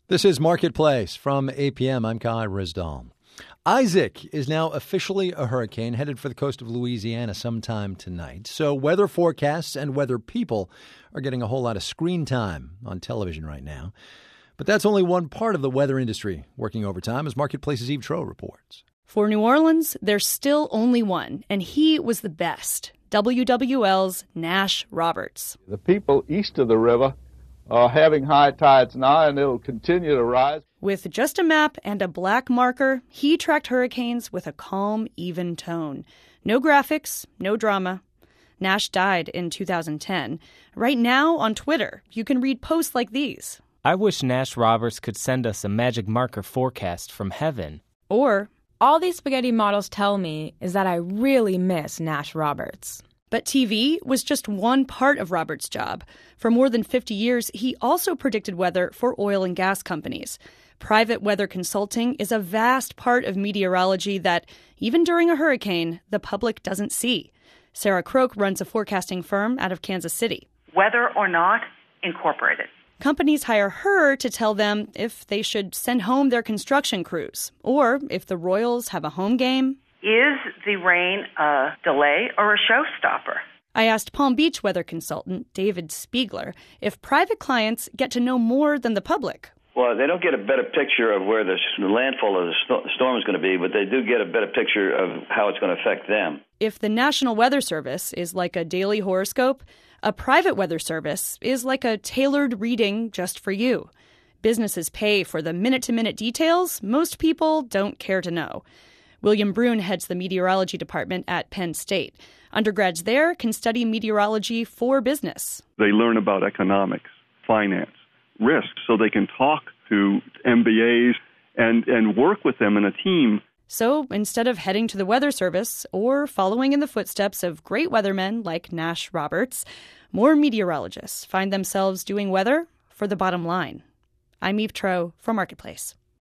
This is Marketplace from APM. I'm Kai Rizdal. Isaac is now officially a hurricane headed for the coast of Louisiana sometime tonight. So weather forecasts and weather people are getting a whole lot of screen time on television right now. But that's only one part of the weather industry working overtime, as Marketplace's Eve Troeh reports. For New Orleans, there's still only one, and he was the best. WWL's Nash Roberts. The people east of the river are having high tides now, and it'll continue to rise. With just a map and a black marker, he tracked hurricanes with a calm, even tone. No graphics, no drama. Nash died in 2010. Right now, on Twitter, you can read posts like these. I wish Nash Roberts could send us a magic marker forecast from heaven. Or, all these spaghetti models tell me is that I really miss Nash Roberts. But TV was just one part of Roberts' job. For more than 50 years, he also predicted weather for oil and gas companies. Private weather consulting is a vast part of meteorology that, even during a hurricane, the public doesn't see. Sarah Croak runs a forecasting firm out of Kansas City. Weather or not, incorporated. Companies hire her to tell them if they should send home their construction crews, or if the Royals have a home game. Is the rain a delay or a showstopper? I asked Palm Beach weather consultant David Spiegler if private clients get to know more than the public. Well, they don't get a better picture of where the landfall of the storm is going to be, but they do get a better picture of how it's going to affect them. If the National Weather Service is like a daily horoscope, a private weather service is like a tailored reading just for you. Businesses pay for the minute-to-minute details most people don't care to know. William Brune heads the meteorology department at Penn State. Undergrads there can study meteorology for business. They learn about economics, finance, risk, so they can talk to MBAs and work with them in a team. So instead of heading to the Weather Service or following in the footsteps of great weathermen like Nash Roberts, more meteorologists find themselves doing weather for the bottom line. I'm Eve Troeh for Marketplace.